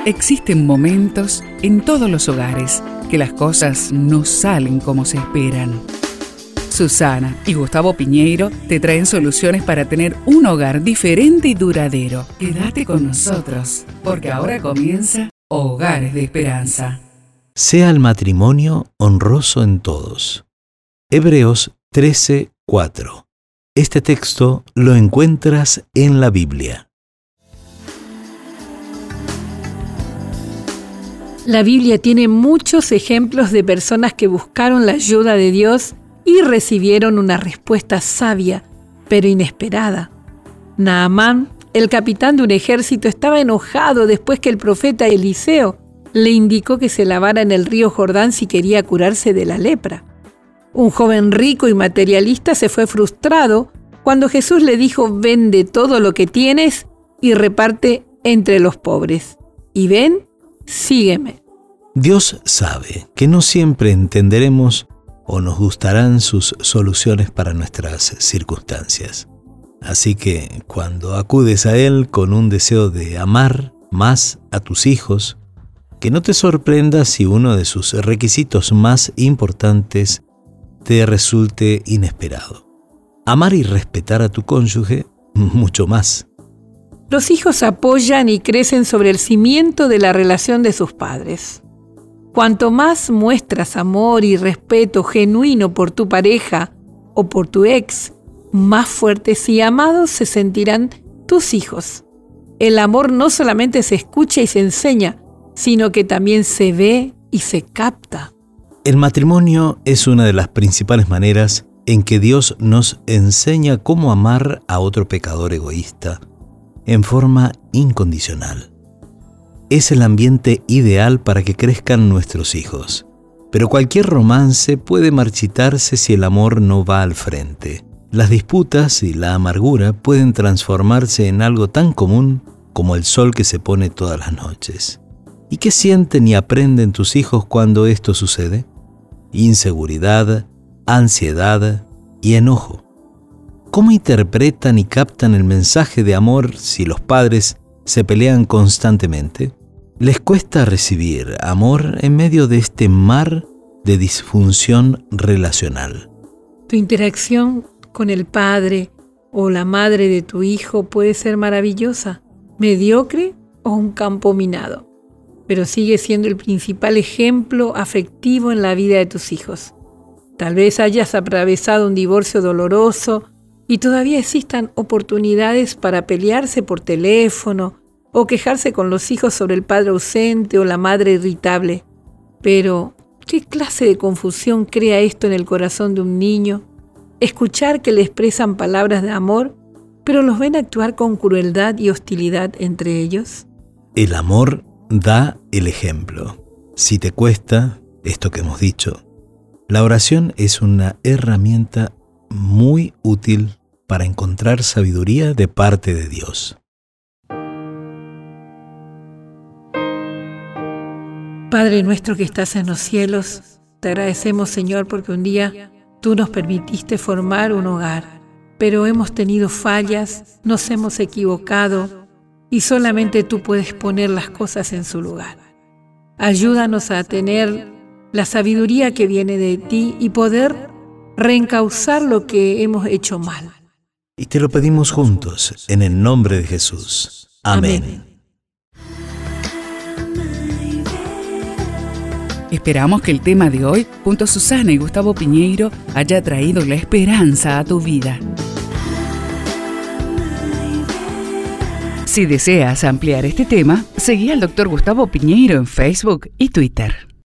Existen momentos en todos los hogares que las cosas no salen como se esperan. Susana y Gustavo Piñeiro te traen soluciones para tener un hogar diferente y duradero. Quédate con nosotros, porque ahora comienza Hogares de Esperanza. Sea el matrimonio honroso en todos. Hebreos 13:4. Este texto lo encuentras en la Biblia. La Biblia tiene muchos ejemplos de personas que buscaron la ayuda de Dios y recibieron una respuesta sabia, pero inesperada. Naamán, el capitán de un ejército, estaba enojado después que el profeta Eliseo le indicó que se lavara en el río Jordán si quería curarse de la lepra. Un joven rico y materialista se fue frustrado cuando Jesús le dijo: «Vende todo lo que tienes y reparte entre los pobres. Y ven, sígueme». Dios sabe que no siempre entenderemos o nos gustarán sus soluciones para nuestras circunstancias. Así que cuando acudes a Él con un deseo de amar más a tus hijos, que no te sorprenda si uno de sus requisitos más importantes te resulte inesperado. Amar y respetar a tu cónyuge, mucho más. Los hijos apoyan y crecen sobre el cimiento de la relación de sus padres. Cuanto más muestras amor y respeto genuino por tu pareja o por tu ex, más fuertes y amados se sentirán tus hijos. El amor no solamente se escucha y se enseña, sino que también se ve y se capta. El matrimonio es una de las principales maneras en que Dios nos enseña cómo amar a otro pecador egoísta en forma incondicional. Es el ambiente ideal para que crezcan nuestros hijos. Pero cualquier romance puede marchitarse si el amor no va al frente. Las disputas y la amargura pueden transformarse en algo tan común como el sol que se pone todas las noches. ¿Y qué sienten y aprenden tus hijos cuando esto sucede? Inseguridad, ansiedad y enojo. ¿Cómo interpretan y captan el mensaje de amor si los padres se pelean constantemente? Les cuesta recibir amor en medio de este mar de disfunción relacional. Tu interacción con el padre o la madre de tu hijo puede ser maravillosa, mediocre o un campo minado, pero sigue siendo el principal ejemplo afectivo en la vida de tus hijos. Tal vez hayas atravesado un divorcio doloroso y todavía existan oportunidades para pelearse por teléfono o quejarse con los hijos sobre el padre ausente o la madre irritable. Pero, ¿qué clase de confusión crea esto en el corazón de un niño? Escuchar que le expresan palabras de amor, pero los ven actuar con crueldad y hostilidad entre ellos. El amor da el ejemplo. Si te cuesta esto que hemos dicho, la oración es una herramienta muy útil para encontrar sabiduría de parte de Dios. Padre nuestro que estás en los cielos, te agradecemos, Señor, porque un día tú nos permitiste formar un hogar, pero hemos tenido fallas, nos hemos equivocado y solamente tú puedes poner las cosas en su lugar. Ayúdanos a tener la sabiduría que viene de ti y poder reencauzar lo que hemos hecho mal. Y te lo pedimos juntos, en el nombre de Jesús. Amén. Esperamos que el tema de hoy, junto a Susana y Gustavo Piñeiro, haya traído la esperanza a tu vida. Si deseas ampliar este tema, seguí al Dr. Gustavo Piñeiro en Facebook y Twitter.